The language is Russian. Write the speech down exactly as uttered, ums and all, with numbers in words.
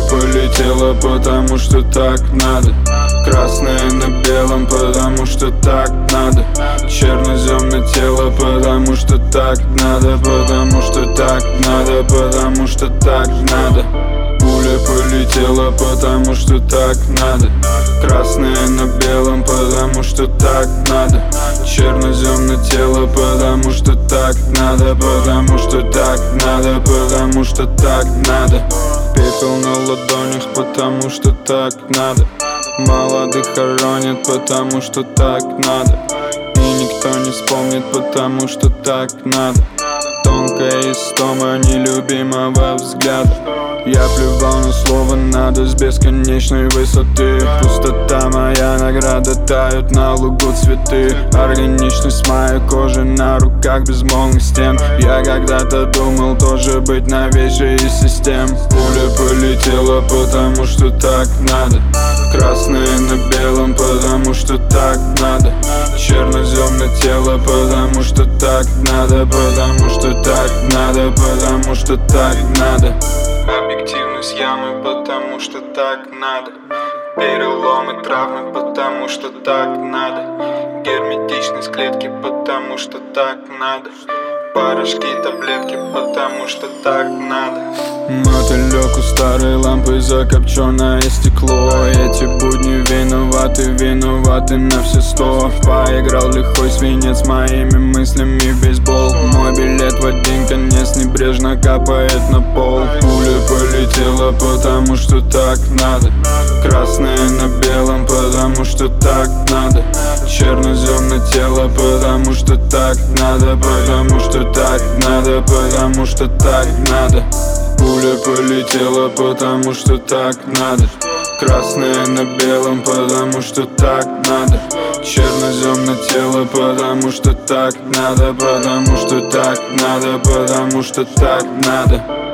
полетела, потому что так надо. Красное на белом, потому что так надо. Чернозем на тело, потому что так надо. Потому что так надо, потому что так надо. Пуля полетела, потому что так надо. Красное на белом, потому что так надо. Чернозем на тело, потому что так надо. Потому что так надо, потому что так надо. Пепел на ладонях, потому что так надо. Молодых хоронят, потому что так надо. И никто не вспомнит, потому что так надо. Тонкая истома нелюбимого взгляда. Я плевал на слово «надо» с бесконечной высоты. Пустота моя награда, тают на лугу цветы. Органичность моей кожи на руках безмолвных стен. Я когда-то думал тоже быть новейшей из систем. Пуля полетела, потому что так надо. Красное на белом, потому что так надо. Чернозем на тело, потому что так надо. Потому что так надо, потому что так надо. Объективность ямы, потому что так надо. Переломы, травмы, потому что так надо. Герметичность клетки, потому что так надо. Порошки, таблетки, потому что так надо. Мотылек у старой лампы, закопченное стекло. Эти будни виноваты, виноваты на все сто. Поиграл лихой свинец моими мыслями в бейсбол. Мой билет в один конец небрежно капает на пол. Пуля полетела, потому что так надо. Красное на белом, потому что так надо. Чернозем на тело, потому что так надо. Потому что так надо, потому что так надо. Пуля полетела, потому что так надо. Красное на белом, потому что так надо. Чернозем на тело, потому что так надо. Потому что так надо, потому что так надо.